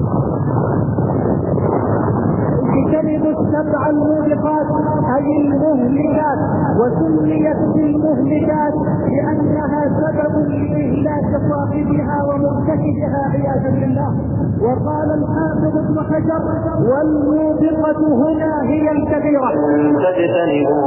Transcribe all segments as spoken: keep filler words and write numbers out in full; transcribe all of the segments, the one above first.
اجتنبوا السبع الموبقات أي المهلكات، وسميت بالمهلكات لأنها سبب لإهلاك صاحبها ومرتكبها عياذا بالله. وقال الحافظ ابن حجر: والموبقة هنا هي الكبيرة. تجتنبوا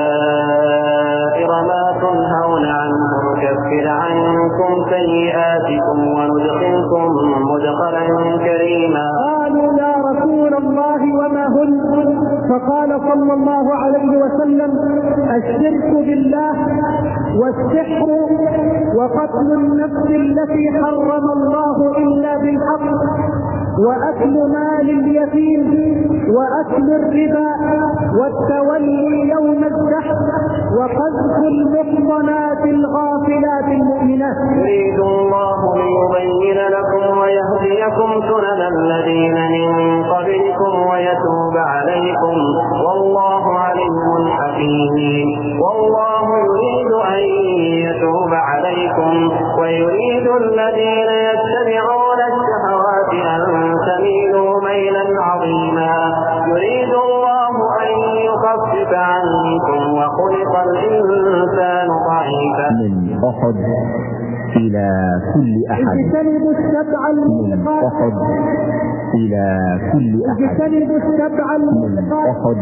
كبائر ما تنهون عنه نكفر عنكم سيئاتكم وندخلكم مدخلا كريما. قالوا يا رسول الله وما هن؟ فقال صلى الله عليه وسلم: الشرك بالله، والسحر، وقتل النفس التي حرم الله إلا بالحق، وأكل مال اليتيم، وأكل الربا، والتولي يوم الزحف، وقذف المحصنات الغافلات المؤمنات. يريد الله ليبين لكم ويهديكم سنن الذين من قبلكم ويتوب عليكم والله عليم حكيم. والله يريد أن يتوب عليكم ويريد الذين يتبعون الشهوات أن تميلوا ميلا عظيما. يريد الله أن يخفف عنكم وخلق الإنسان ضعيفا. من أحد إلى كل أحد، اجتنبوا السبع الموبقات، من أحد إلى كل أحد، اجتنبوا السبع من أحد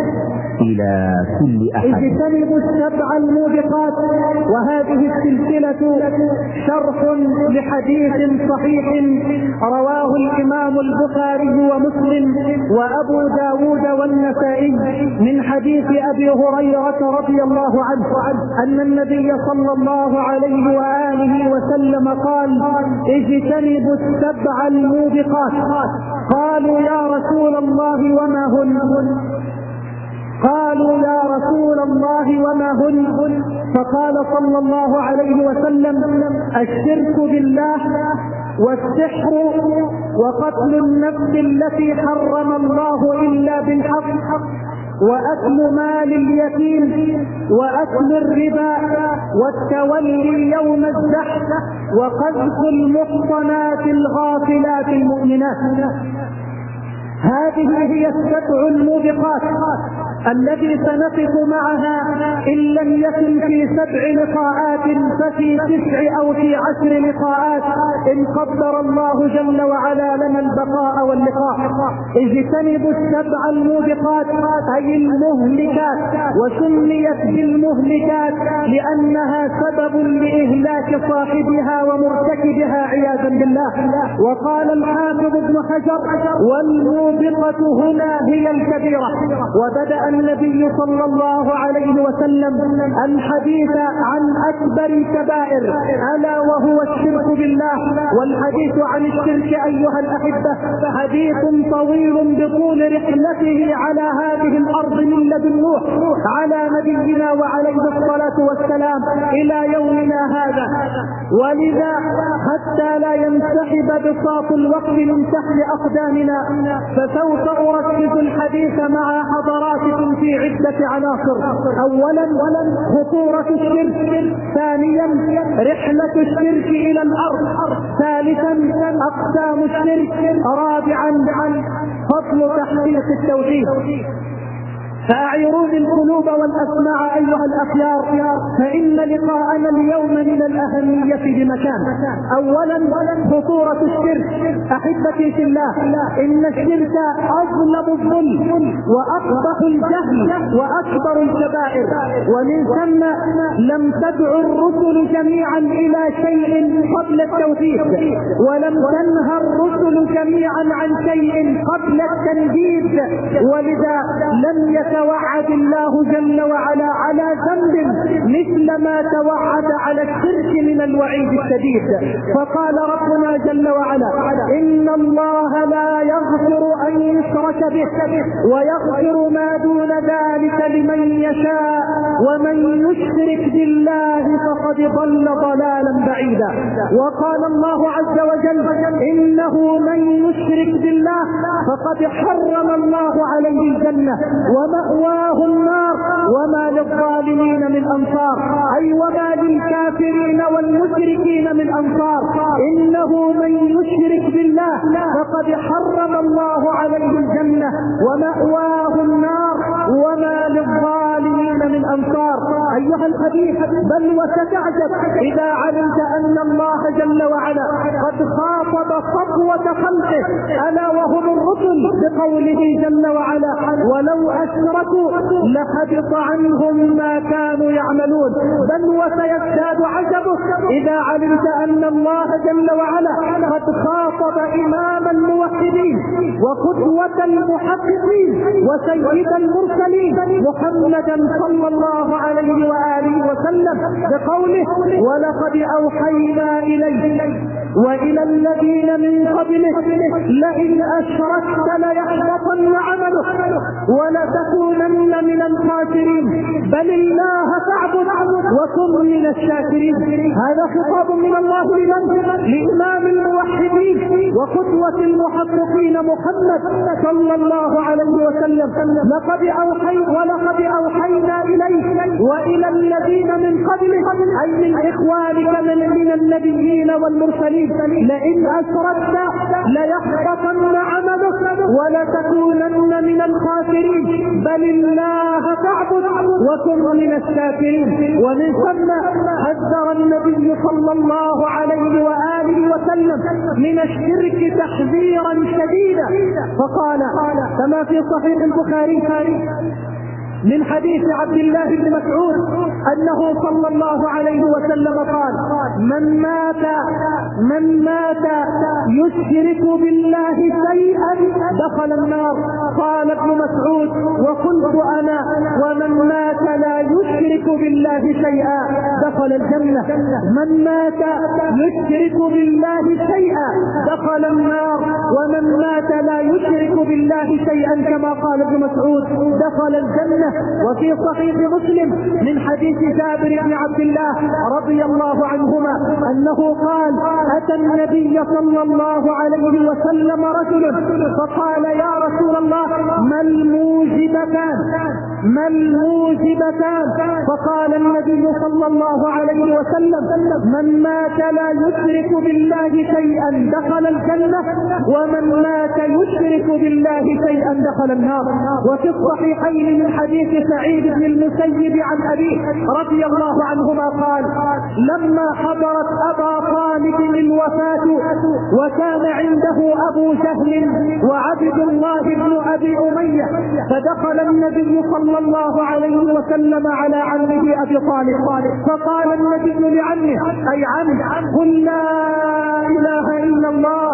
إلى كل أحد، اجتنبوا السبع الموبقات. وهذه السلسلة شرح لحديث صحيح رواه الإمام البخاري ومسلم وأبو داود والنسائي من حديث أبي هريرة رضي الله عنه أن النبي صلى الله عليه وآله وسلم قال: اجتنبوا السبع الموبقات. قالوا يا رسول الله وما هن؟ قالوا يا رسول الله وما هن؟ فقال صلى الله عليه وسلم: الشرك بالله، والسحر، وقتل النفس التي حرم الله إلا بالحق، وأكل مال اليتيم، وأكل الربا، والتولي يوم الزحف، وقذف المحصنات الغافلات المؤمنات. هذه هي السبع الموبقات التي سنقف معها إن لم يكن في سبع لقاءات ففي تسع أو في عشر لقاءات إن قدر الله جل وعلا لنا البقاء واللقاء. اجتنبوا السبع الموبقات أي المهلكات، وسميت بالمهلكات لأنها سبب لإهلاك صاحبها ومرتكبها عياذا بالله. وقال الحافظ ابن حجر: والموبقة هنا هي الكبيرة. وبدأ النبي صلى الله عليه وسلم الحديث عن أكبر الكبائر ألا وهو الشرك بالله. والحديث عن الشرك أيها الأحبة حديث طويل بطول رحلته على هذه الأرض من لدن نوح على نبينا وعليه الصلاة والسلام إلى يومنا هذا. ولذا حتى لا ينسحب بساط الوقت من تحت أقدامنا فسوف أركز الحديث مع حضراتكم في عدة عناصر. أولا خطورة الشرك، ثانيا رحلة الشرك إلى الأرض، ثالثا أقسام الشرك، رابعا فضل تحقيق التوحيد. فأعيروني القلوب والأسماع أيها الأخيار، فإن لقاءنا اليوم من الأهمية بمكان. أولا خطورة الشرك. أحبتي في الله، إن الشرك أظلم الظلم وأقبح الجهل وأكبر الكبائر، ومن ثم لم تدع الرسل جميعا إلى شيء قبل التوحيد، ولم تنهى الرسل جميعا عن شيء قبل التنجيد. ولذا لم يت توعد الله جل وعلا على ذنب مثل ما توعد على الشرك من الوعيد الشديد. فقال ربنا جل وعلا: إن الله لا يغفر أن يشرك به ويغفر ما دون ذلك لمن يشاء ومن يشرك بالله فقد ضل ضلالا بعيدا. وقال الله عز وجل: إنه من يشرك بالله فقد حرم الله عليه الجنة ومأواه النار وما للظالمين من أنصار، أي وما للكافرين والمشركين من أنصار. إنه من يشرك بالله الله فقد حرم الله عليه الجنة ومأواه النار وما للظالمين من أنصار. أيها الحبيب، بل وستعجب إذا علمت أن الله جل وعلا قد خاطب صفوة خلقه ألا وهم الرسل بقوله جل وعلا: ولو أشركوا لحبط عنهم ما كانوا يعملون. بل وسيزداد عجبك إذا علمت أن الله جل وعلا قد خاطب إمام الموحدين وقدوة المحققين وسيد المرسلين محمدا صلى الله عليه وآله وسلم بقوله: ولقد أوحينا إليك وإلى الذين من قبلك لئن أشركت ليحبطن عملك ولتكونن من الخاسرين بل الله فاعبد وكن من الشاكرين. هذا خطاب من الله لإمام الموحدين وقدوة المحققين محمد صلى الله عليه وسلم: لقد أوحي ولقد أوحينا إليك وإلى الذين من قبلك، أي من إخوانك من النبيين والمرسلين، لئن أشركت ليحبطن عملك ولتكونن من الخاسرين بل الله فاعبد وكن من الشاكرين. ومن ثم حذر النبي صلى الله عليه وآله وسلم من الشرك تحذيرا شديدا، فقال كما في صحيح البخاري من حديث عبد الله بن مسعود أنه صلى الله عليه وسلم قال: من مات من مات يشرك بالله شيئا دخل النار. قال ابن مسعود: وقلت أنا: ومن مات لا يشرك بالله شيئا دخل الجنة. من مات يشرك بالله شيئا دخل النار، ومن مات لا يشرك بالله شيئا كما قال ابن مسعود دخل الجنة. وفي صحيح مسلم من حديث جابر بن عبد الله رضي الله عنهما أنه قال: أتى النبي صلى الله عليه وسلم رجل فقال: يا رسول الله، ما الموجبتان ما الموجبتان فقال النبي صلى الله عليه وسلم: من مات لا يشرك بالله شيئا دخل الجنة، ومن مات يشرك بالله شيئا دخل النار. وفي الصحيحين من حديث سعيد بن المسيب عن أبيه رضي الله عنهما قال: لما حضرت أبا طالب الوفاة وكان عنده أبو جهل وعبد الله بن أبي أمية، فدخل النبي صلى الله عليه وسلم على عمه أبي طالب فقال النبي لعمه: أي عم، قل لا إله إلا الله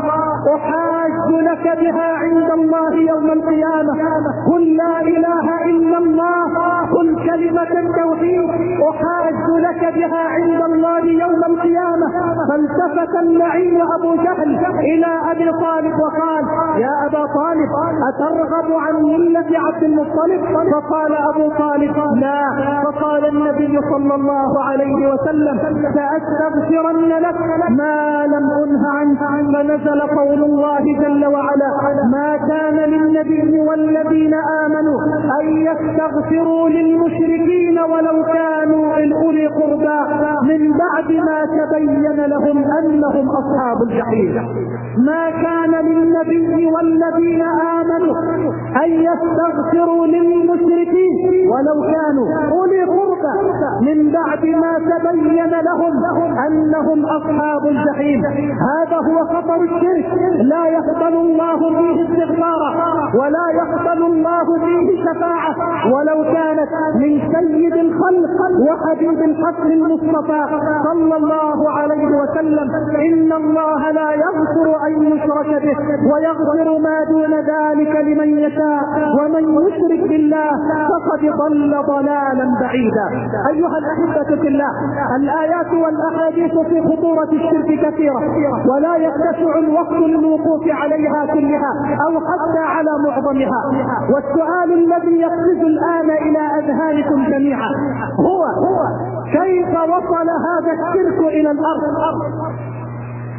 أحاج لك بها عند الله يوم القيامة. قل لا إله إلا الله، قل كلمة التوحيد أحاج لك بها عند الله يوم القيامة. فالتفت اللعين أبو جهل إلى أبي طالب وقال: يا أبا طالب، أترغب عن ملة عبد المطلب؟ فقال أبو طالب: لا. فقال النبي صلى الله عليه وسلم: سأستغفرن لك ما لم أنه عنك. فنزل قول الله جل وعلا: ما كان للنبي والذين آمنوا أن يستغفروا للمشركين ولو كانوا أولي قربى من بعد ما تبين لهم أنهم أصحاب الجحيم. ما كان للنبي والذين آمنوا أن يستغفروا للمشركين ولو كانوا أولي قربى من بعد ما تبين لهم أنهم أصحاب الجحيم. هذا هو خطر الشرك، لا يقبل الله فيه استغفارا ولا يقبل الله فيه شفاعة ولو كانت من سيد الخلق وحبيب الحق المصطفى صلى الله عليه وسلم: إن الله لا يغفر أن يشرك به ويغفر ما دون ذلك لمن يشاء ومن يشرك بالله فقد ضل ضلالا بعيدا. أيها الأحبة في الله، الآيات والأحاديث في خطورة الشرك كثيرة ولا يتسع الوقت للوقوف عليها كلها أو حتى على معظمها. والسؤال الذي يقفز الآن إلى أذهانكم جميعا هو كيف وصل هذا الشرك إلى الأرض؟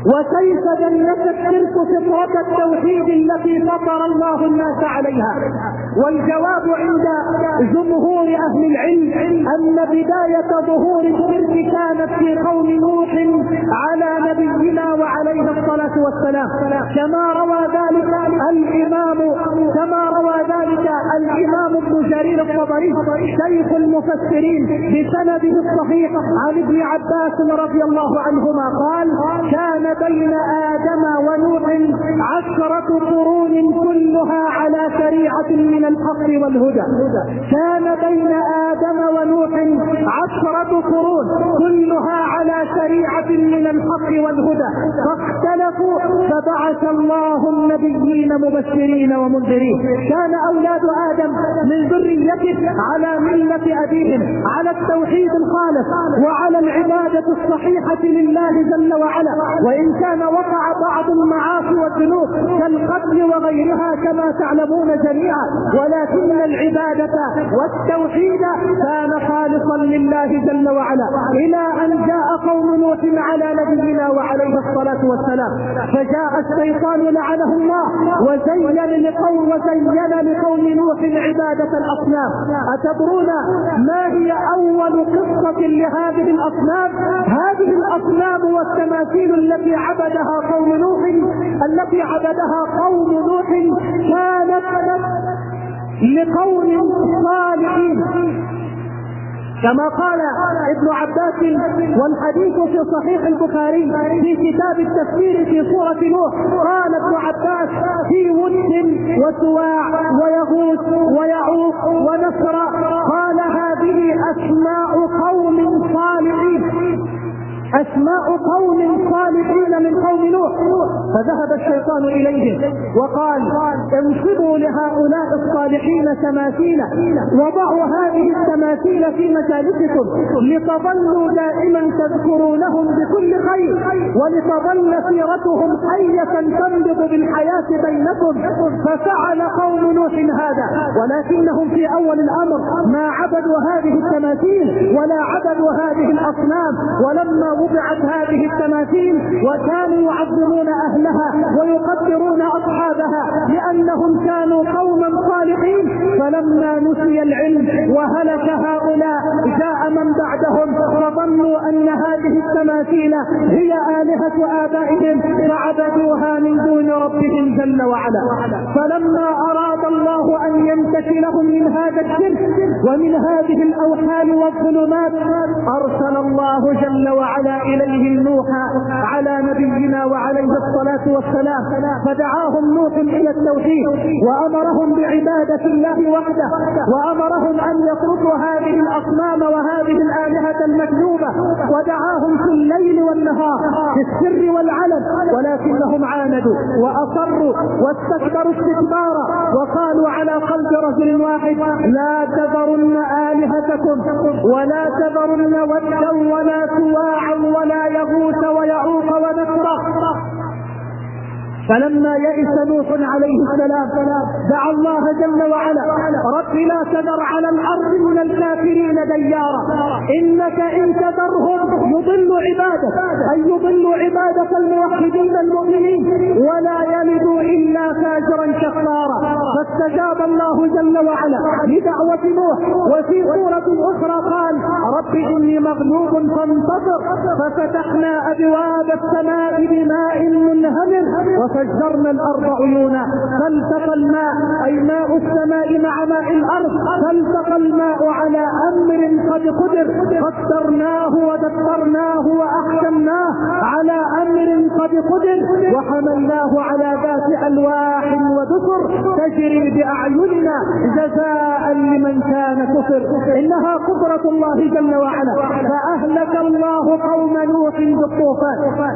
وكيف دنس الشرك فطرة التوحيد التي فطر الله الناس عليها؟ والجواب عند جمهور أهل العلم أن بداية ظهور الشرك كانت في قوم نوح على نبينا وعليه الصلاة والسلام، كما روى ذلك الإمام كما روى ذلك الإمام ابن جرير الطبري شيخ المفسرين بسنده الصحيح عن ابن عباس رضي الله عنهما قال: كان بين آدم ونوح عشرة قرون كلها على شريعة من الحق والهدى. كان بين آدم ونوح عشرة قرون كلها على شريعة من الحق والهدى، فاختلفوا فبعث الله النبيين مبشرين ومنذرين. كان أولاد آدم من ذريته على ملة أبيهم، على التوحيد الخالص وعلى العبادة الصحيحة لله جل وعلا، وإن كان وقع بعض المعاصي والذنوب كالقتل وغيرها كما تعلمون جميعا، ولكن العبادة والتوحيد كان خالصا لله جل وعلا، إلى أن جاء قوم نوح على نبينا وعليه الصلاة والسلام، فجاء الشيطان لعنه الله وزين لقوم وزين لقوم نوح عبادة الأصنام. أتدرون ما هي أول قصة لهذه الأصنام؟ هذه الأصنام والتماثيل التي عبدها قوم نوح التي عبدها قوم نوح كانت لقوم صالحين، كما قال ابن عباس، والحديث في صحيح البخاري في كتاب التفسير في سورة نوح. قال ابن عباس: في ود وسواع ويغوث ويعوق ونسر. قال: هذه أسماء قوم صالحين، أسماء قوم صالحين من قوم نوح. فذهب الشيطان إليهم وقال: انصبوا لهؤلاء الصالحين تماثيل، وضعوا هذه التماثيل في مجالسكم لتظلوا دائما تذكرونهم بكل خير، ولتظل سيرتهم حية تنبض بالحياة بينكم. ففعل قوم نوح هذا، ولكنهم في أول الأمر ما عبدوا هذه التماثيل ولا عبدوا هذه الأصنام. ولما وضعت هذه التماثيل وكانوا يعظمون أهلها ويقدرون أصحابها لأنهم كانوا قوما صالحين، فلما نسي العلم وهلك هؤلاء جاء من بعدهم فظنوا أن هذه التماثيل هي آلهة آبائهم فعبدوها من دون ربهم جل وعلا. فلما أراد الله أن ينتشلهم من هذا الشرك ومن هذه الأوحال والظلمات، أرسل الله جل وعلا إليهم نوح على نبينا وعليه الصلاة والسلام، فدعاهم نوح إلى التوحيد وأمرهم بعبادة الله وحده، وأمرهم أن يتركوا هذه الأصنام وهذه الآلهة المكذوبة، ودعاهم في الليل والنهار في السر والعلن، ولكنهم عاندوا وأصروا واستكبروا استكبارا وقالوا على قلب رجل واحد: لا تذرن آلهتكم ولا تذرن ودا ولا سواعا ولا يغوث ويعوق ونسرا. فلما يئس نوح عليه السلام دعا الله جل وعلا: رب لا تذر على الأرض من الكافرين ديارا، إنك إن تذرهم يضل عبادك، أي يضل عبادك الموحدين المؤمنين، ولا يلدوا إلا فاجرا كفارا. فاستجاب الله جل وعلا لدعوة نوح. وفي سورة أخرى قال: رب إني مغلوب فانتصر، ففتحنا أبواب السماء بماء منهمر وفجرنا الأرض عيونا فالتقى الماء، أي ماء السماء مع ماء الأرض، فالتقى الماء على أمر قد قدر، قدرناه ودبرناه وأحكمناه على أمر قد قدر، وحملناه على ذات ألواح ودسر تجري بأعيننا جزاء لمن كان كفر. إنها قدرة الله جل وعلا. فأهلك الله قوم نوح بالطوفان.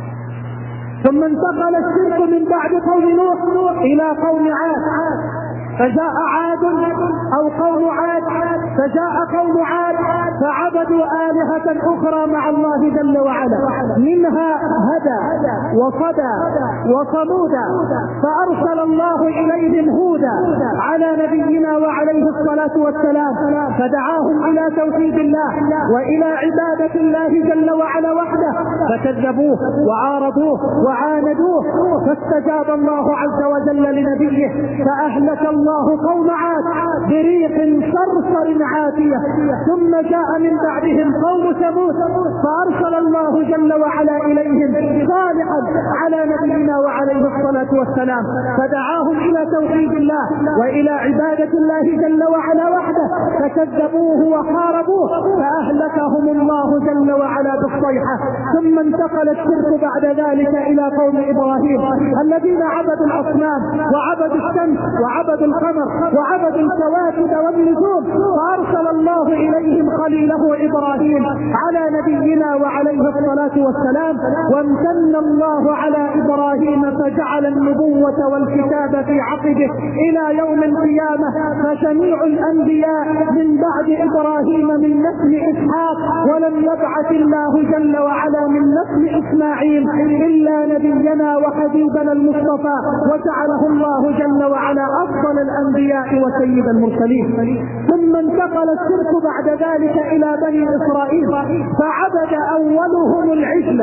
ثم انتقل الشرك من بعد قوم نوح إلى قوم عاد. فجاء عاد أو قوم عاد فجاء قوم عاد فعبدوا آلهة أخرى مع الله جل وعلا، منها هدى وصدى وصمودا، فأرسل الله إليهم هودا على نبينا وعليه الصلاة والسلام، فدعاهم إلى توحيد الله وإلى عبادة الله جل وعلا وحده، فكذبوه وعارضوه وعاندوه، فاستجاب الله عز وجل لنبيه فأهلك الله قوم عاد بريح صرصر عاتية. ثم جاء من بعدهم قوم ثمود فأرسل الله جل وعلا إليهم صالحا على نبينا وعليه الصلاة والسلام، فدعاهم إلى توحيد الله وإلى عبادة الله جل وعلا وحده، فكذبوه وحاربوه فأهلكهم الله جل وعلا بالصيحة. ثم انتقل الشرك بعد ذلك إلى قوم إبراهيم الذين عبدوا الأصنام وعبدوا الشمس وعبدوا القمر وعبدوا الكواكب والنجوم، فأرسل الله إليهم خليله إبراهيم على نبينا وعليه الصلاة والسلام، وامتن الله على إبراهيم فجعل النبوة والكتاب في عقبه إلى يوم القيامة، فجميع الأنبياء من بعد إبراهيم من نسل إسحاق، ولم يبعث الله جل وعلا من نسل إسماعيل إلا نبينا وحبيبنا المصطفى، وجعله الله جل وعلا أفضل الأنبياء وسيد المرسلين. ثم انتقل الشرك بعد ذلك إلى بني إسرائيل فعبد أولهم العجل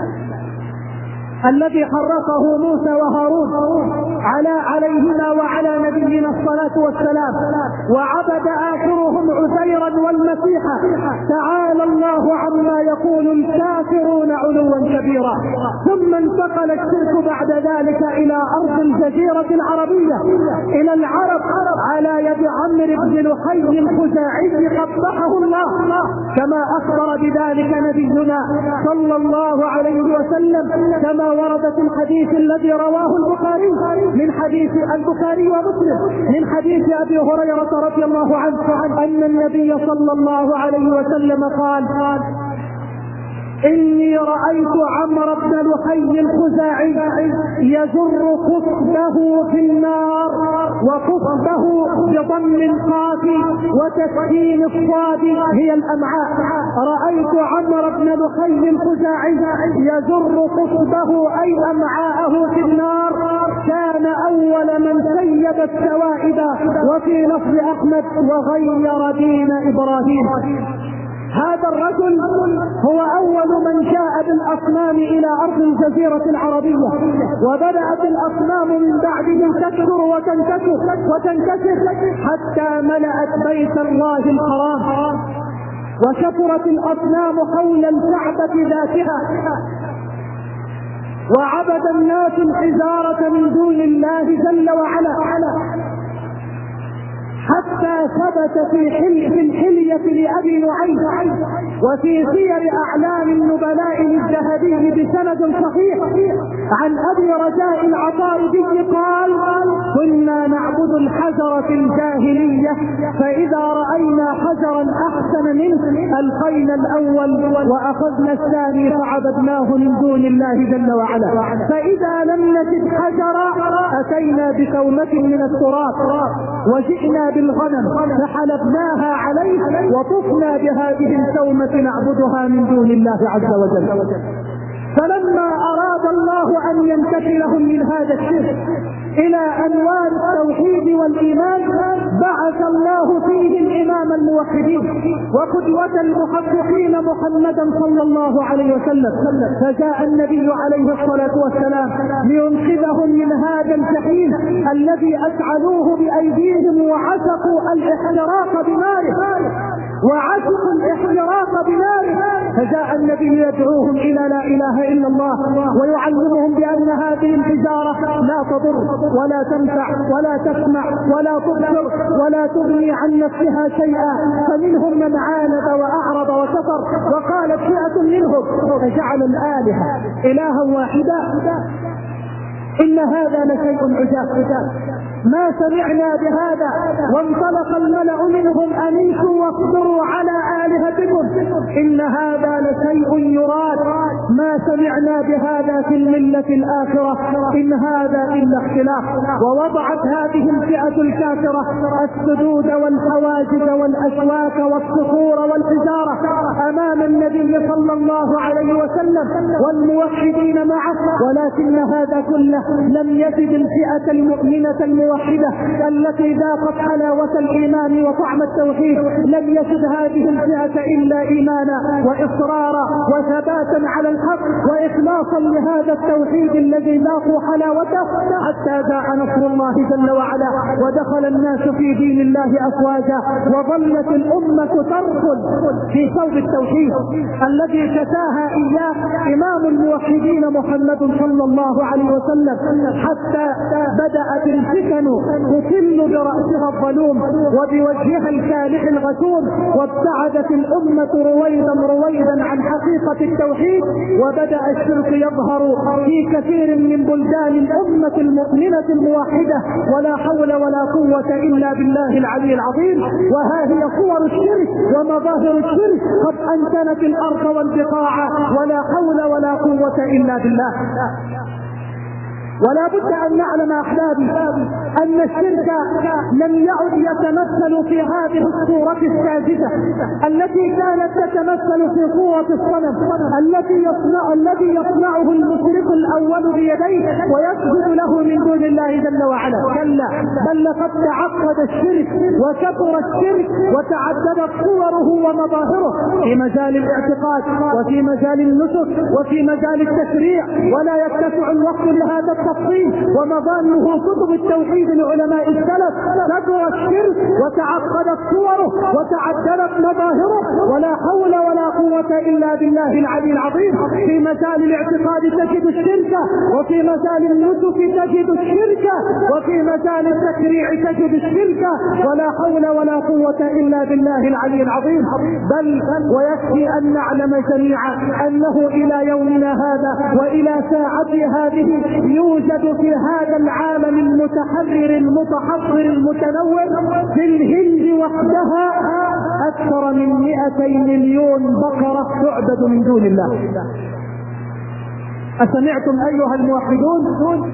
الذي حرقه موسى وهارون على عليهما وعلى نبينا الصلاة والسلام، وعبد آخرهم عزيرا والمسيح، تعالى الله عما يقول الكافرون علوا كبيرا. ثم انتقل الشرك بعد ذلك إلى أرض الجزيرة العربية إلى العرب على يد عمرو بن لحي الخزاعي قبحه الله، كما أخبر بذلك نبينا صلى الله عليه وسلم، كما ورد في الحديث الذي رواه البخاري من حديث البخاري ومسلم من حديث أبي هريرة رضي الله عنه أن النبي صلى الله عليه وسلم قال: إني رأيت عمرو بن لحي الخزاعي يجر قصبه في النار، وقصبه بضم القاف وتسكين الصاد هي الأمعاء. رأيت عمرو بن لحي الخزاعي يجر قصبه أي أمعاءه في النار، كان أول من سيب السوائد. وفي لفظ أحمد: وغير دين إبراهيم. هذا الرجل هو أول من جاء بالأصنام إلى أرض الجزيرة العربية، وبدأت الأصنام من بعده تكثر وتنتشر وتنتشر حتى ملأت بيت الله الحرام، وكثرت الأصنام حول الكعبة ذاتها، وعبد الناس الحجارة من دون الله جل وعلا، حتى ثبت في حل في الحلية لأبي نعيم وفي سير أعلام النبلاء للذهبي بسند صحيح عن أبي رجاء العطاردي قال: كنا نعبد الحجر في الجاهلية، فإذا رأينا حجرا أحسن منه ألقينا الأول وأخذنا الثاني فعبدناه من دون الله جل وعلا، فإذا لم نجد حجرا أتينا بكومة من التراب وجئنا بالغنم فحلبناها عليه وطفنا بهذه الكومة نعبدها من دون الله عز وجل. فلما أراد الله أن ينتقلهم من هذا الشرك إلى أنوار التوحيد والإيمان، بعث الله فيهم إمام الموحدين وقدوة المحققين محمدا صلى الله عليه وسلم، فجاء النبي عليه الصلاة والسلام لينقذهم من هذا الجحيم الذي أشعلوه بأيديهم وعشقوا الاحتراق بناره وعشقوا الاحتراق بناره، فجاء النبي يدعوهم إلى لا إله إلا الله ويعلمهم بأن هذه الحجارة لا تضر ولا تنفع ولا تسمع ولا تبصر ولا تغني عن نفسها شيئا، فمنهم من عاند وأعرض وكفر، وقالت فئة منهم: فجعل الآلهة إلها واحدا إن هذا لشيء عجاب. ما سمعنا بهذا. وانطلق الملأ منهم أنيسوا واصبروا على آلهتكم إن هذا لشيء يراد، ما سمعنا بهذا في الملة الآخرة إن هذا إلا اختلاف. ووضعت هذه الفئة الكافرة السدود والحواجز والأشواك والصخور والحجارة أمام النبي صلى الله عليه وسلم والموحدين معه، ولكن هذا كله لم يجد الفئة المؤمنة الموحدة التي ذاقت حلاوة الإيمان وطعم التوحيد، لم يجد هذه الفئة إلا إيمانا وإصرارا وثباتا على الحق وإخلاصا لهذا التوحيد الذي ذاقوا حلاوته، حتى جاء نصر الله جل وعلا ودخل الناس في دين الله أفواجا، وظلت الأمة تركض في ثوب التوحيد الذي كساها إياه إمام الموحدين محمد صلى الله عليه وسلم، حتى بدأت الفتن تطل برأسها الظلوم وبوجهها الكالح الغشوم، وابتعدت الأمة رويدا رويدا عن حقيقة التوحيد، وبدأ الشرك يظهر في كثير من بلدان الأمة المؤمنة الموحدة، ولا حول ولا قوة إلا بالله العلي العظيم. وها هي صور الشرك ومظاهر الشرك قد أنتنت الأرض والبقاع، ولا حول ولا قوة إلا بالله. ولا بد أن نعلم أحبابي أن الشرك لم يعد يتمثل في هذه الصورة الساذجة التي كانت تتمثل في صورة الصنم التي يصنع الذي يصنعه المشرك الأول بيديه ويسجد له من دون الله جل وعلا. كلا، بل لقد تعقد الشرك وكثر الشرك وتعددت صوره ومظاهره في مجال الاعتقاد وفي مجال النسك وفي مجال التشريع، ولا يتسع الوقت لهذا التفصيل. ومظانه كتب التوحيد لعلماء السلف، كثر الشرك وتعقدت صوره وتعددت مظاهره، ولا حول ولا قوة إلا بالله العلي العظيم. في مجال الاعتقاد تجد الشرك، وفي مجال النسك تجد الشرك، وفي مجال التشريع تجد الشرك، ولا حول ولا قوة إلا بالله العلي العظيم. بل ويكفي أن نعلم جميعا أنه إلى يومنا هذا وإلى ساعة هذه يوجد في هذا العالم المتحرر المتحضر المتنوع في الهند وحدها أكثر من مئتي مليون بقرة تعبد من دون الله. أسمعتم أيها الموحدون؟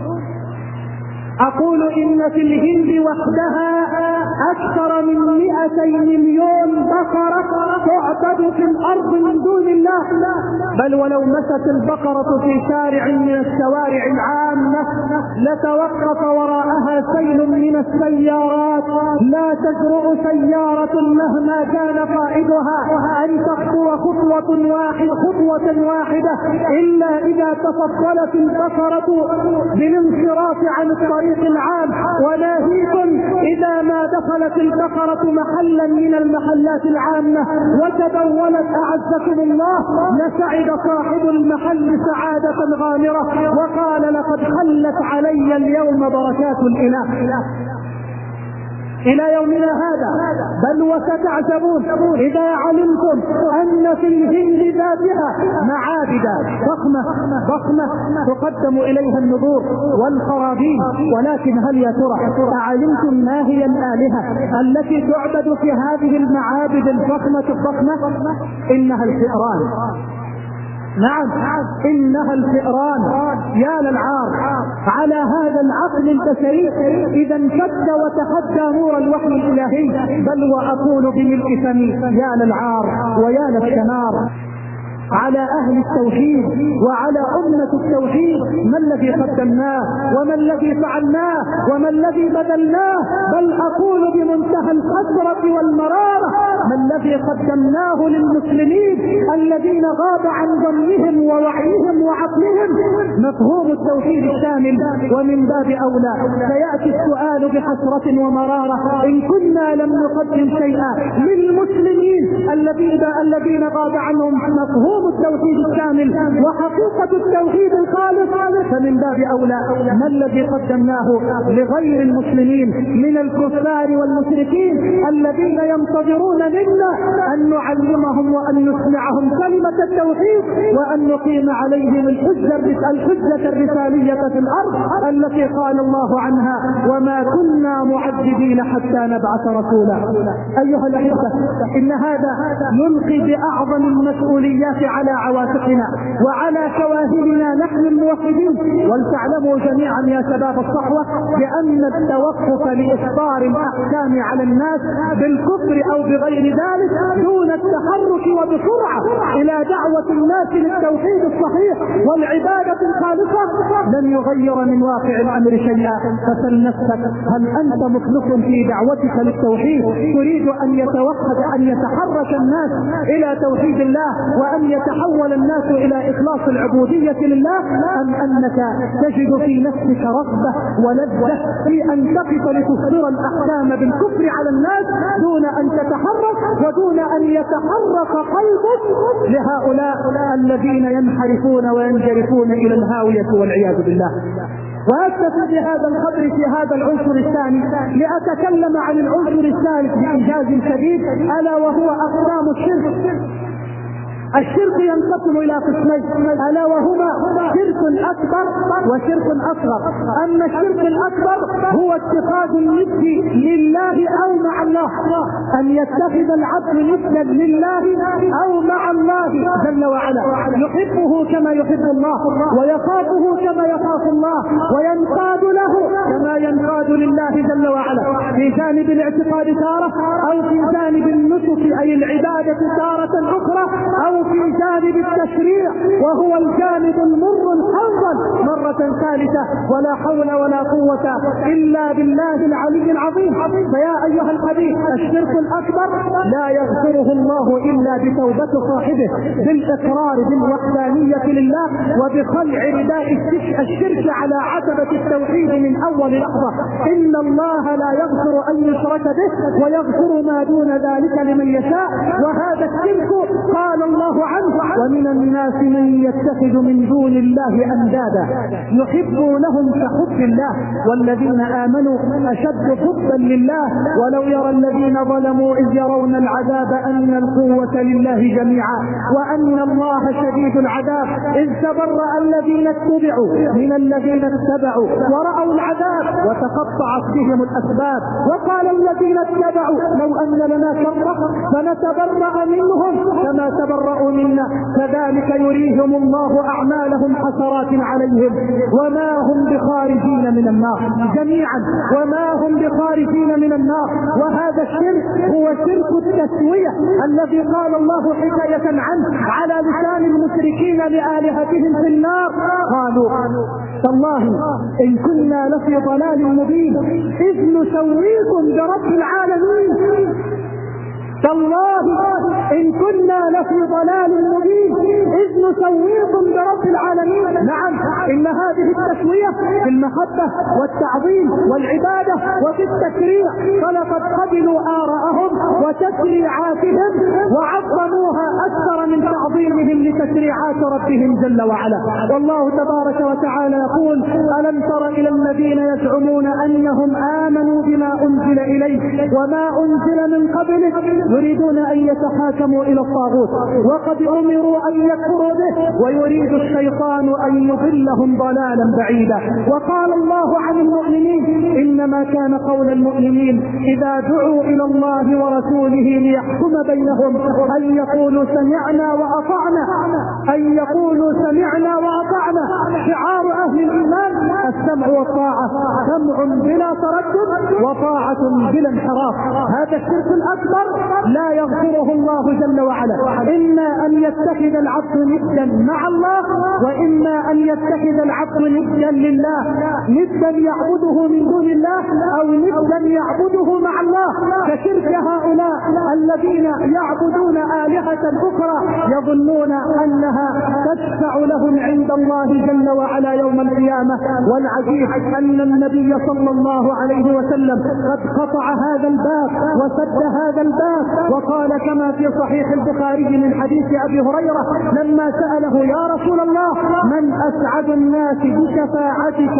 أقول إن في الهند وحدها أكثر من مئتي مليون بقرة تعبد في الأرض من دون الله. بل ولو مشت البقرة في شارع من الشوارع العامة لتوقف وراءها سيل من السيارات، لا تجرؤ سيارة مهما كان قائدها أن تخطو خطوة واحدة خطوة واحدة إلا إذا تفضلت البقرة بالانصراف عن الطريق العام. وناهيكم إذا ما دخلت البقرة محلا من المحلات العامة وتبولت أعزكم الله لسعد صاحب المحل سعادة غامرة وقال لقد خلت علي اليوم بركات الإله. إلى يومنا هذا. بل وستعجبون إذا علمتم أن في الهند ذاتها معابد ضخمة ضخمة تقدم إليها النذور والقرابين، ولكن هل يا ترى أعلمتم ما هي الآلهة التي تعبد في هذه المعابد الضخمة الضخمة؟ إنها الفئران. نعم، إنها الفئران. يا للعار على هذا العقل البشري إذا امتد وتحدى نور الوحي الإلهي. بل وأقول بملء فمي يا للعار ويا للشنار على أهل التوحيد وعلى أمة التوحيد. ما الذي قدمناه وما الذي فعلناه وما الذي بدلناه؟ بل أقول بمنتهى الحسرة والمرارة ما الذي قدمناه للمسلمين الذين غاب عن ضمهم ووعيهم وعقلهم مفهوم التوحيد الشامل. ومن باب أولى سيأتي السؤال بحسرة ومرارة إن كنا لم نقدم شيئا للمسلمين الذين غاب عنهم مفهوم التوحيد الكامل وحقيقة التوحيد الخالص، فمن باب أولى ما الذي قدمناه لغير المسلمين من الكفار والمشركين الذين ينتظرون منا أن نعلمهم وأن نسمعهم كلمة التوحيد، وأن نقيم عليهم الحجة الحجة الرسالية في الأرض التي قال الله عنها: وما كنا معذبين حتى نبعث رسولا. أيها الأحبة، إن هذا يلقي بأعظم المسؤوليات على عواتقنا وعلى شواهدنا نحن الموحدين. ولتعلموا جميعا يا شباب الصحوة بأن التوقف لإصدار الأحكام على الناس بالكفر أو بغير ذلك دون التحرك وبسرعة إلى دعوة الناس للتوحيد الصحيح والعبادة الخالصة لن يغير من واقع الأمر شيئا. فسل نفسك: هل أنت مخلص في دعوتك للتوحيد؟ تريد أن يتوقف أن يتحرك الناس إلى توحيد الله وأن يتحول الناس إلى إخلاص العبودية لله، أم أنك تجد في نفسك رغبة ولذة في أن تقف لتصدر الأحكام بالكفر على الناس دون أن تتحرك ودون أن يتحرك قلبك لهؤلاء الذين ينحرفون وينجرفون إلى الهاوية والعياذ بالله؟ وأكتفي بهذا القدر في هذا العنصر الثاني لأتكلم عن العنصر الثالث بإنجاز شديد، ألا وهو أقسام الشرك. الشرك ينقسم الى قسمين، الا وهما شرك اكبر وشرك اصغر. اما الشرك الاكبر هو اتخاذ الند لله او مع الله، ان يتخذ العبد ندا لله او مع الله جل وعلا، يحبه كما يحب الله ويخافه كما يخاف الله وينقاد له كما ينقاد لله جل وعلا، في جانب الاعتقاد تارة او في جانب النسك اي العبادة تارة اخرى، او في جانب التشريع وهو الجانب المر الحنظل مرة ثالثة. ولا حول ولا قوة إلا بالله العلي العظيم. فيا أيها الحبيب، الشرك الأكبر لا يغفره الله إلا بتوبة صاحبه بالإقرار بالوحدانية لله وبخلع رداء الشرك على عتبة التوحيد من أول لحظة. إن الله لا يغفر أن يشرك به ويغفر ما دون ذلك لمن يشاء، وهذا الشرك قال الله عنه: ومن الناس من يتخذ من دون الله أندادا يحبونهم كحب الله والذين آمنوا أشد حبا لله ولو يرى الذين ظلموا إذ يرون العذاب أن القوة لله جميعا وأن الله شديد العذاب إذ تبرأ الذين اتبعوا من الذين اتبعوا ورأوا العذاب وتقطعت بهم الأسباب وقال الذين اتبعوا لو أن لنا كرة فنتبرأ منهم كما تبرأوا منا كذلك يريهم الله أعمالهم حسرات عليهم وما هم بخارجين من النار جميعا وما هم بخارجين من النار. وهذا الشرك هو شرك التسوية الذي قال الله حكاية عنه على لسان المشركين لآلهتهم في النار: قالوا تالله إن كنا لفي ضلال مبين إذ نسويكم برب العالمين. تالله إن كنا لفي ضلال مبين إذ نسويكم برب العالمين. نعم، إن هذه التسوية في المحبة والتعظيم والعبادة وفي التشريع، فلقد قبلوا آراءهم وتشريعاتهم وعظموها أكثر من تعظيمهم لتشريعات ربهم جل وعلا. والله تبارك وتعالى يقول: ألم تر إلى الذين يزعمون أنهم آمنوا بما أنزل إليك وما أنزل من قبلك يريدون أن يتحاكموا إلى الطاغوت وقد أمروا أن يكفروا به ويريد الشيطان أن يضلهم ضلالا بعيدا. وقال الله عن المؤمنين: إنما كان قول المؤمنين إذا دعوا إلى الله ورسوله ليحكم بينهم أن يقولوا سمعنا وأطعنا أن يقولوا سمعنا وأطعنا. شعار أهل الإيمان السمع والطاعة، سمع بلا تردد وطاعة بلا انحراف. هذا الشرك الأكبر لا يغفره الله جل وعلا، إما أن يتخذ العبد ندا مع الله وإما أن يتخذ العبد ندا لله، ندا يعبده من دون الله أو ندا يعبده مع الله، كشرك هؤلاء الذين يعبدون آلهة أخرى يظنون أنها تشفع لهم عند الله جل وعلا يوم القيامة. والعجيب أن النبي صلى الله عليه وسلم قد قطع هذا الباب وسد هذا الباب وقال كما في صحيح البخاري من حديث أبي هريرة لما سأله: يا رسول الله من أسعد الناس بشفاعتك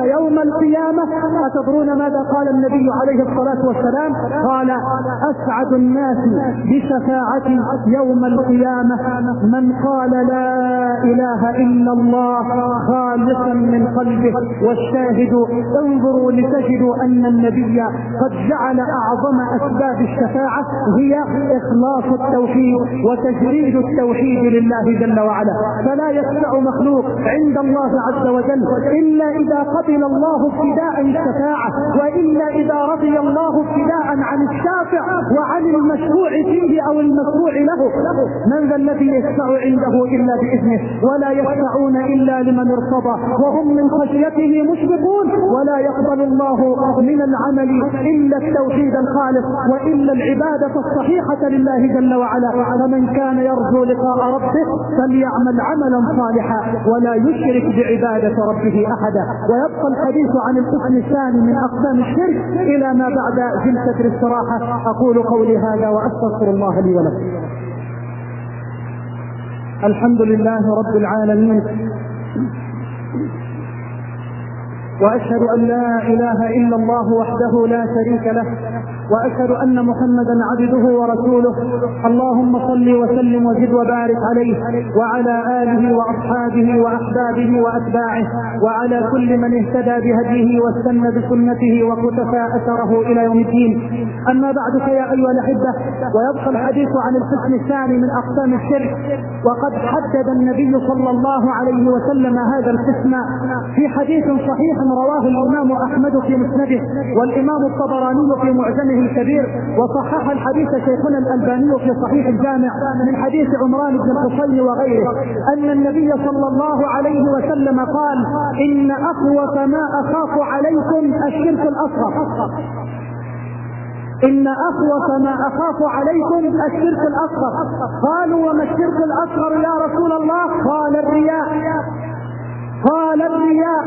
يوم القيامة. أتدرون ماذا قال النبي عليه الصلاة والسلام؟ قال: أسعد الناس بشفاعتي يوم القيامة من قال لا إله إلا الله خالصا من قلبه. والشاهد انظروا لتجدوا أن النبي قد جعل أعظم أسباب الشفاعة هي إخلاص التوحيد وتجريد التوحيد لله جل وعلا. فلا يشفع مخلوق عند الله عز وجل إلا إذا قبل الله ابتداء الشفاعة، وإلا إذا رضي الله ابتداء عن الشافع وعن المشروع فيه أو المشروع له. من ذا الذي يشفع عنده إلا بإذنه؟ ولا يشفعون إلا لمن ارتضى وهم من خشيته مشفقون. ولا يقبل الله من العمل إلا التوحيد الخالص وإلا العبادة الصحيحة لله جل وعلا. فمن كان يرجو لقاء ربه فليعمل عملا صالحا ولا يشرك بعبادة ربه أحدا. ويبقى الحديث عن القسم الثاني من أقسام الشرك إلى ما بعد جلسة الاستراحة. أقول قولي هذا وأستغفر الله لي ولكم. الحمد لله رب العالمين، وأشهد أن لا إله إلا الله وحده لا شريك له، وأشهد أن محمدا عبده ورسوله. اللهم صل وسلم وزد وبارك عليه وعلى آله وأصحابه وأحبابه وأتباعه وعلى كل من اهتدى بهديه واستنى بسنته وقتفى أثره إلى يوم الدين. أما بعد، فيا أيها الأحبة، ويبقى الحديث عن القسم الثاني من أقسام الشرك. وقد حدد النبي صلى الله عليه وسلم هذا القسم في حديث صحيح رواه الإمام أحمد في مسنده والإمام الطبراني في معجمه الكبير، وصحح الحديث شيخنا الألباني في صحيح الجامع من حديث عمران بن الحصين وغيره أن النبي صلى الله عليه وسلم قال: إن أخوف ما أخاف عليكم الشرك الأصغر. إن أخوف ما أخاف عليكم الشرك الأصغر. قالوا: وما الشرك الأصغر يا رسول الله؟ قال: الرياء. قال: الرياء.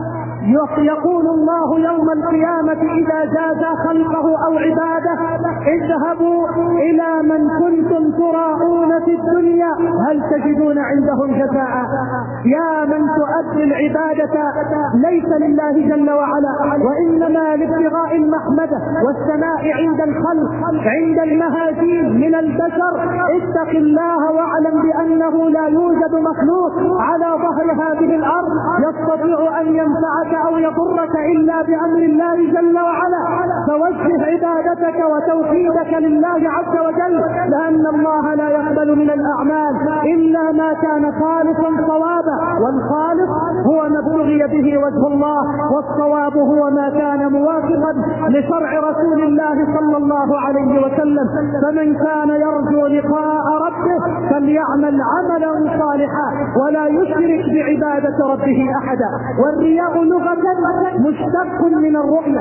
يقول الله يوم القيامة إذا جازى خلقه أو عباده: اذهبوا إلى من كنتم تراءون في الدنيا هل تجدون عندهم جزاء. يا من تؤدي العبادة ليس لله جل وعلا وإنما لابتغاء المحمدة والثناء عند الخلق عند المهاجين من البشر، اتق الله واعلم بأنه لا يوجد مخلوق على ظهر هذه الأرض يستطيع أن ينفعك أو يضرك إلا بأمر الله جل وعلا. فوجه عبادتك وتوحيدك لله عز وجل، لأن الله لا يقبل من الأعمال إلا ما كان خالصا صوابا، والخالص هو ما ابتغي به وجه الله، والصواب هو ما كان موافقا لشرع رسول الله صلى الله عليه وسلم. فمن كان يرجو لقاء ربه فليعمل عملا صالحا ولا يشرك بعبادة ربه أحدا. والرياء لغة مشتق من الرؤية.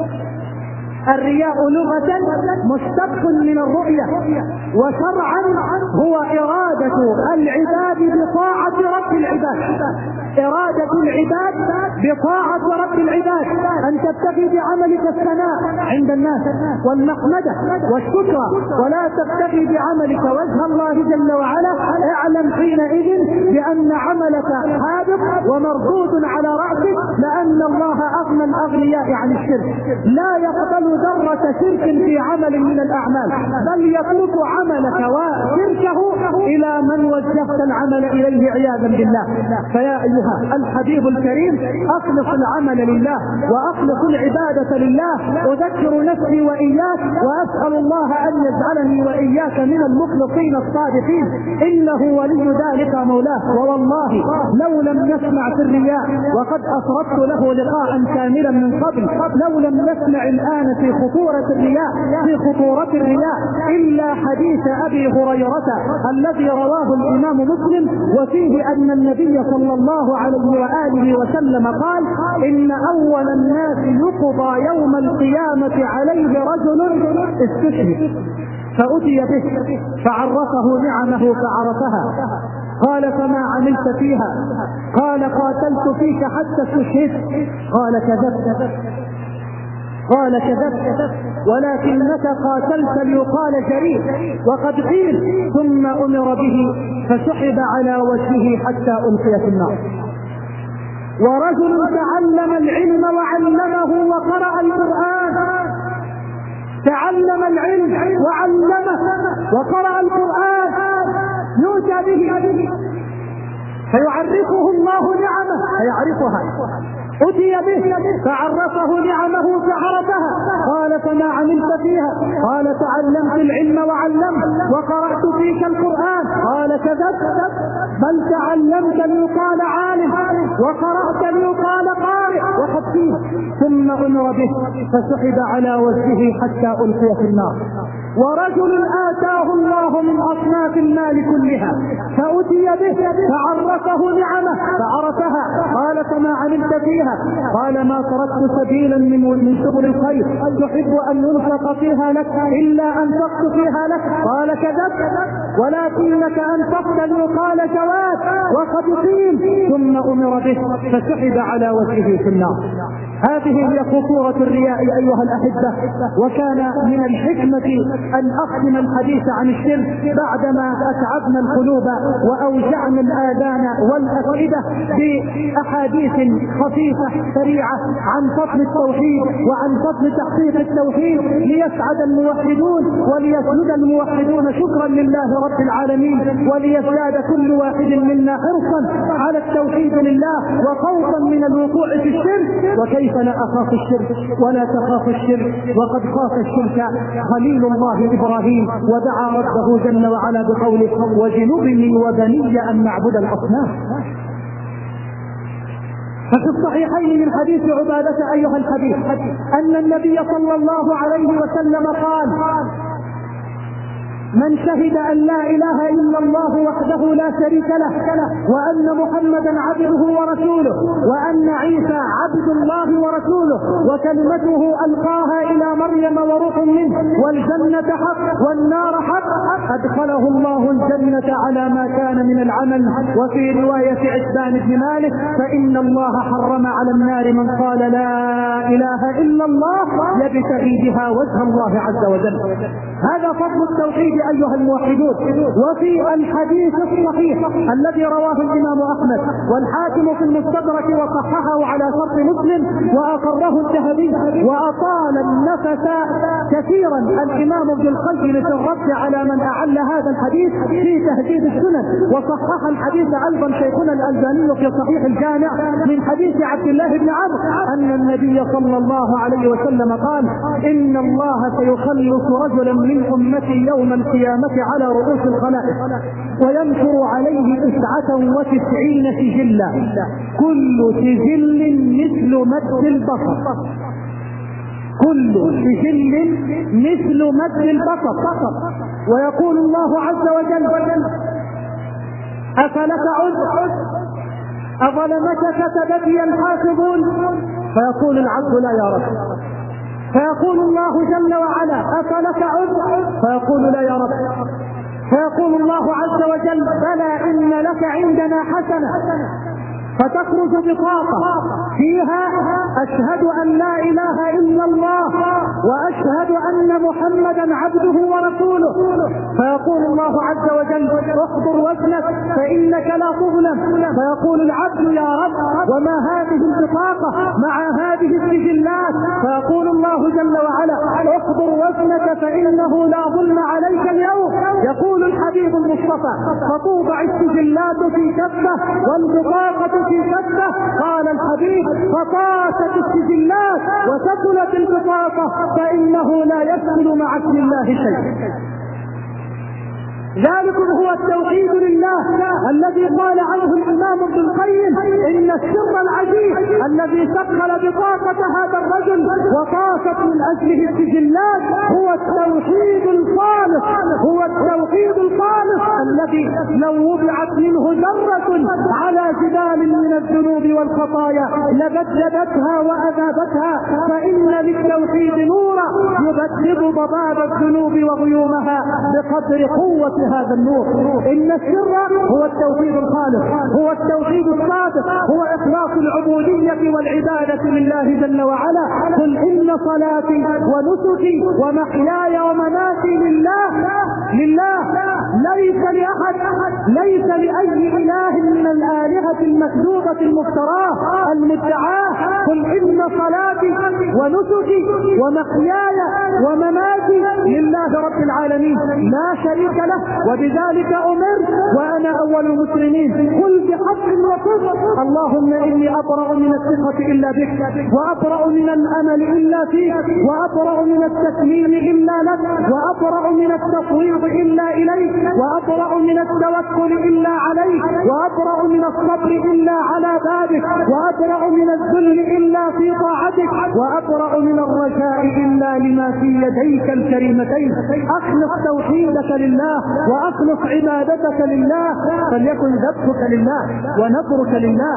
الرياء لغة مشتق من الرؤية، وشرعا هو إرادة العباد بطاعة رب العباد. إرادة العباد بطاعة رب العباد، أن تبتغي بعملك الثناء عند الناس والمحمدة والشكر، ولا تبتغي بعملك وجه الله جل وعلا. اعلم حينئذ بأن عملك حادث ومردود على رأسك، لأن الله أغنى الأغنياء عن الشرك. لا يقبل ذرة شرك في عمل من الأعمال، بل يترك عملك وشركه إلى من وجهت العمل إليه عياذا بالله. فيا أيها الحبيب الكريم، أخلص العمل لله وأخلص العبادة لله. أذكر نفسي وإياك وأسأل الله أن يجعلني وإياك من المخلصين الصادقين، إنه ولي ذلك مولاه. ووالله لو لم نسمع في الرياء، وقد أفردت له لقاء كاملا من قبل، لو لم نسمع الآن في خطورة الرياء في خطورة الرياء إلا حديث أبي هريرة الذي رواه الإمام مسلم، وفيه أن النبي صلى الله عليه وآله وسلم قال: إن أول الناس يقضى يوم القيامة عليه رجل استشهد فأتي به فعرفه نعمه فعرفها. قال: فما عملت فيها؟ قال: قاتلت فيك حتى استشهدت. قال: كذبت. قال: كذبت، ولكنك قاتلت ليقال جريء، وقد قيل. ثم أمر به فسحب على وجهه حتى ألقي في النار. ورجل تعلم العلم وعلمه وقرأ القرآن، تعلم العلم وعلمه وقرأ القرآن، يؤتى به فيعرفه الله نعمه فيعرفها، أتي به فعرفه نعمه فعرفها، قال فما عملت فيها؟ قال تعلمت العلم وعلمت وقرأت فيك القرآن. قال كذبت، بل تعلمت ليقال عالم وقرأت ليقال قارئ وقد فيه. ثم أمر به فسحب على وجهه حتى ألقي في النار. ورجل آتاه الله من أصناف المال كلها فأتي به فعرفه نعمه فعرفها، قال فما عملت فيها؟ قال ما تركت سبيلا من سبل الخير تحب أن ينفق فيها لك إلا أنفقت فيها لك. قال كذبت، ولكنك أنفقت ليقال جواد وقد قيل. ثم أمر به فسحب على وجهه في النار. هذه هي خطورة الرياء أيها الأحبة. وكان من الحكمة أن أختم الحديث عن الشرك بعدما أتعبنا القلوب وأوجعنا الآذان والأفئدة بأحاديث خفيفة سريعة عن فضل التوحيد وعن فضل تحقيق التوحيد، ليسعد الموحدون وليسجد الموحدون شكرا لله رب العالمين، وليزداد كل واحد منا حرصا على التوحيد لله وخوفا من الوقوع في الشرك. وكيف لا أخاف الشرك ولا تخاف الشرك وقد خاف الشرك خليل الله إبراهيم ودعا ربه جل وعلا بقوله وجنبني وبني أن نعبد الأصنام. ففي الصحيحين من حديث عبادة أيها الحديث أن النبي صلى الله عليه وسلم قال من شهد أن لا إله إلا الله وحده لا شريك له وأن محمدا عبده ورسوله وأن عيسى عبد الله ورسوله وكلمته ألقاها إلى مريم وروح منه والجنة حق والنار حق أدخله الله الجنة على ما كان من العمل. وفي رواية عتبان بن مالك فإن الله حرم على النار من قال لا إله إلا الله يبتغي بها وجه الله عز وجل. هذا فضل التوحيد أيها الموحدون. وفي الحديث الصحيح الذي رواه الإمام أحمد والحاكم في المستدرك وصححه على شرط مسلم وأقره الذهبي وأطال النفس كثيرا الإمام ابن القيم في الرد على من أعل هذا الحديث في تهذيب السنن، وصحح الحديث أيضا شيخنا الألباني في صحيح الجامع من حديث عبد الله بن عمرو أن النبي صلى الله عليه وسلم قال إن الله سيخلص رجلا من أمتي يوم القيامة على رؤوس الخلائق وينشر عليه تسعة وتسعين سجلا كل سجل مثل مد البصر، كل سجل مثل مد البصر. ويقول الله عز وجل أفلك عذر أظلمك كتبت الحافظون فيقول العبد لا يا رب، فيقول الله جل وعلا أفلك عذر فيقول لا يا رب، فيقول الله عز وجل بلى إن لك عندنا حسنة، فتخرج بطاقة فيها أشهد أن لا إله إلا الله وأشهد أن محمدا عبده ورسوله، فيقول الله عز وجل احضر وزنك فإنك لا تظلم، فيقول العبد يا رب وما هذه البطاقة مع هذه السجلات، فيقول الله جل وعلا احضر وزنك فإنه لا ظلم عليك اليوم. يقول الحبيب المصطفى فتوضع السجلات في كفة والبطاقة في كفة، قال الحبيب فطاشت السجلات وثقلت البطاقة فإنه لا يثقل مع اسم الله شيء. ذلك هو التوحيد لله الذي قال عنه الإمام ابن القيم إن السر العجيب الذي ثقل بطاقة هذا الرجل وطاشت من أجله السجلات هو التوحيد الخالص، هو التوحيد الخالص الذي لو وضعت منه ذرة على جبال من الذنوب والخطايا لبددتها وأذابتها، فإن للتوحيد نورا يبدد ضباب الذنوب وغيومها بقدر قوة هذا النور. إن السر هو التوحيد الخالص، هو التوحيد الصادق، هو إخلاص العبودية والعبادة لله جل وعلا. قل إن صلاتي ونسكي ومحياي ومماتي لله لله، ليس لأحد، ليس لأي إله من الآلهة المكذوبة المفتراه المدعاة. قل إن صلاتي ونسكي ومحياي ومماتي لله رب العالمين لا شريك له وبذلك أمرت وأنا أول المسلمين. قل بحق وصدق اللهم إني أبرأ من الثقة إلا بك، وأبرأ من الأمل إلا فيك، وأبرأ من التسليم إلا لك، وأبرأ من التفويض إلا إليك، وأبرأ من التوكل إلا عليك، وأبرأ من الصبر إلا على بابك، وأبرأ من الذل إلا في طاعتك، وأبرأ من الرجاء إلا لما في يديك الكريمتين. أخلص توحيدك لله وأخلص عبادتك لله، فليكن ذبحك لله ونذرك لله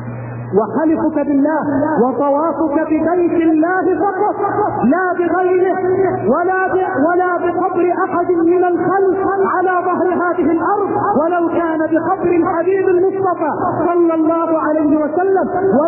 وحلفك بالله وطوافك ببيت الله فقط لا بغيره ولا ولا بقبر احد من الخلق على ظهر هذه الارض ولو كان بقبر الحبيب المصطفى صلى الله عليه وسلم.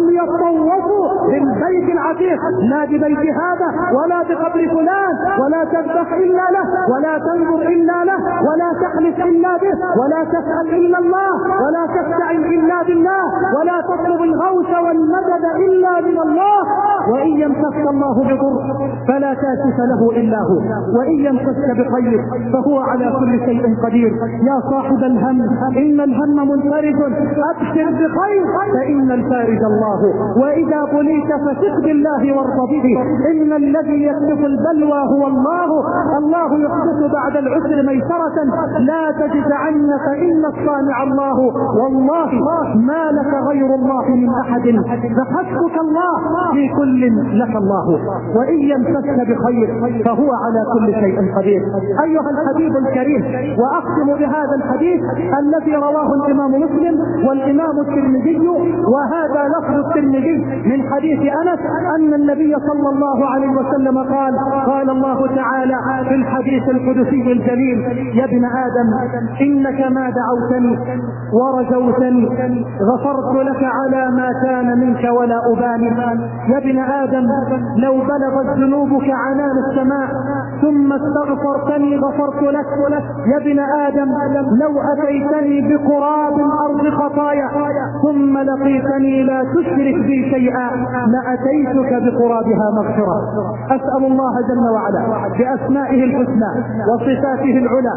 وليطوفوا بالبيت العتيق لا ببيت هذا ولا بقبر فلان، ولا تذبح الا له ولا تنظر الا له ولا تحلف الا به ولا تسأل الا الله ولا تستعن الا بالله ولا تطلب الغوث والمدد إلا من الله. وإن يمسك الله بضر فلا كاشف له إلا هو، وإن يمسك بخير فهو على كل شيء قدير. يا صاحب الهم إن الهم منفرج، أبشر بخير فإن الفارج الله. وإذا بليت فثق بالله وارض به، إن الذي يكشف البلوى هو الله. الله يحدث بعد العسر ميسرة، لا تجزعن فإن الصانع الله. والله ما لك غير الله من أحد، فحسبك الله في كل لك الله. وإن يمسك بخير فهو على كل شيء قدير. أيها الحبيب الكريم، وأختم بهذا الحديث الذي رواه الإمام مسلم والإمام الترمذي، وهذا لفظ الترمذي من حديث أنس أن النبي صلى الله عليه وسلم قال: قال الله تعالى في الحديث القدسي الجليل: يا ابن آدم إنك ما دعوتني ورجوتني غفرت لك على ما كان منك ولا أبالي. يا ابن آدم لو بلغت ذنوبك عنان السماء ثم استغفرتني غفرت لك. يا ابن آدم لو أتيتني بقراب الأرض خطايا ثم لقيتني لا تشرك بي شيئا لأتيتك بقرابها مغفرة. أسأل الله جل وعلا بأسمائه الحسنى وصفاته العلى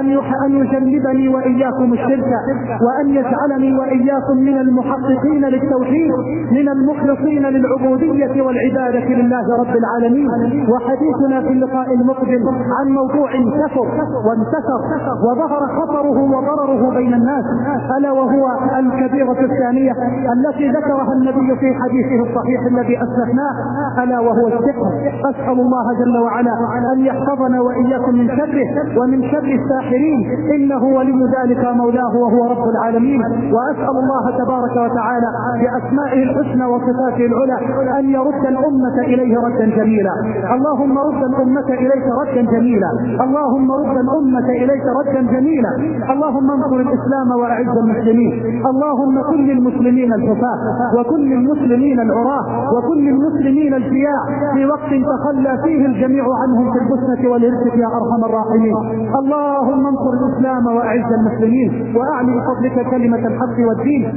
أن يجنبني وإياكم الشرك، وأن يجعلني وإياكم من المحققين للتوحيد، من المخلصين للعبودية والعبادة لله رب العالمين. وحديثنا في اللقاء المقبل عن موضوع كثر وانتشر وظهر خطره وضرره بين الناس، ألا وهو الكبيرة الثانية التي ذكرها النبي في حديثه الصحيح الذي أسلفناه، ألا وهو السحر. أسأل الله جل وعلا أن يحفظنا وإياكم من شره ومن شر الساحرين، إنه ولي ذلك مولاه وهو رب العالمين. وأسأل الله تبارك وتعالى بأسمائه الحسنى وصفاته العلى أن يرد الأمة إليه ردا جميلا. اللهم رد الأمة إليك ردا جميلا، اللهم رد الأمة إليك ردا جميلا. اللهم انصر الإسلام وأعز المسلمين. اللهم كن للمسلمين الحفاة وكن للمسلمين العراة وكن للمسلمين الجياع في وقت تخلى فيه الجميع عنهم في البسنة والهرسة يا أرحم الراحمين. اللهم انصر الإسلام وأعز المسلمين وأعلي بفضلك كلمة الحق والدين.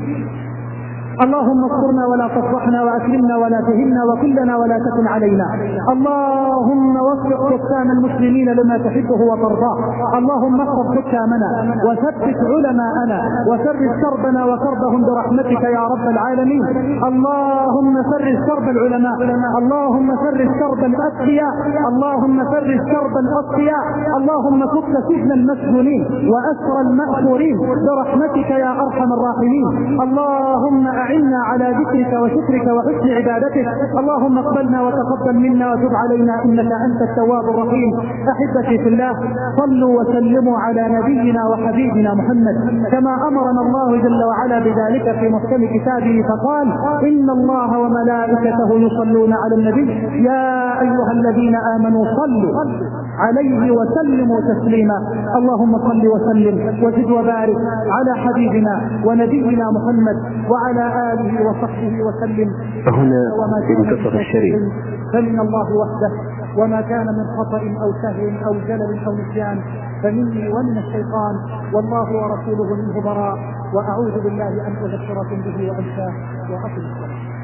اللهم اصبرنا ولا تفضحنا واكرمنا ولا تهنا وكلنا ولا تكن علينا. اللهم وفق حكام المسلمين لما تحبه وترضاه. اللهم احفظ حكامنا وثبت علماءنا وفرج كربنا وكربهم برحمتك يا رب العالمين. اللهم فرج كرب العلماء، اللهم فرج كرب الاتقياء، اللهم فرج كرب الاتقياء، اللهم فك سجن المسجونين واسر المأسورين برحمتك يا ارحم الراحمين. اللهم أعنا على ذكرك وشكرك وحسن عبادتك. اللهم اقبلنا وتقبل منا وتب علينا إنك أنت التواب الرحيم. أحبتي في الله، صلوا وسلموا على نبينا وحبيبنا محمد كما أمرنا الله جل وعلا بذلك في محكم كتابه فقال: إن الله وملائكته يصلون على النبي يا أيها الذين آمنوا صلوا عليه وسلموا تسليما. اللهم صل وسلم وزد وبارك على حبيبنا ونبينا محمد وعلى آله وصحبه وسلم. هنا انتصر الشريف فمن الله وحده، وما كان من خطأ أو سهو أو جلل أو نسيان فمني ومن الشيطان، والله ورسوله منه براء، وأعوذ بالله أن أذكركم به وأنساه، وأقم الصلاة.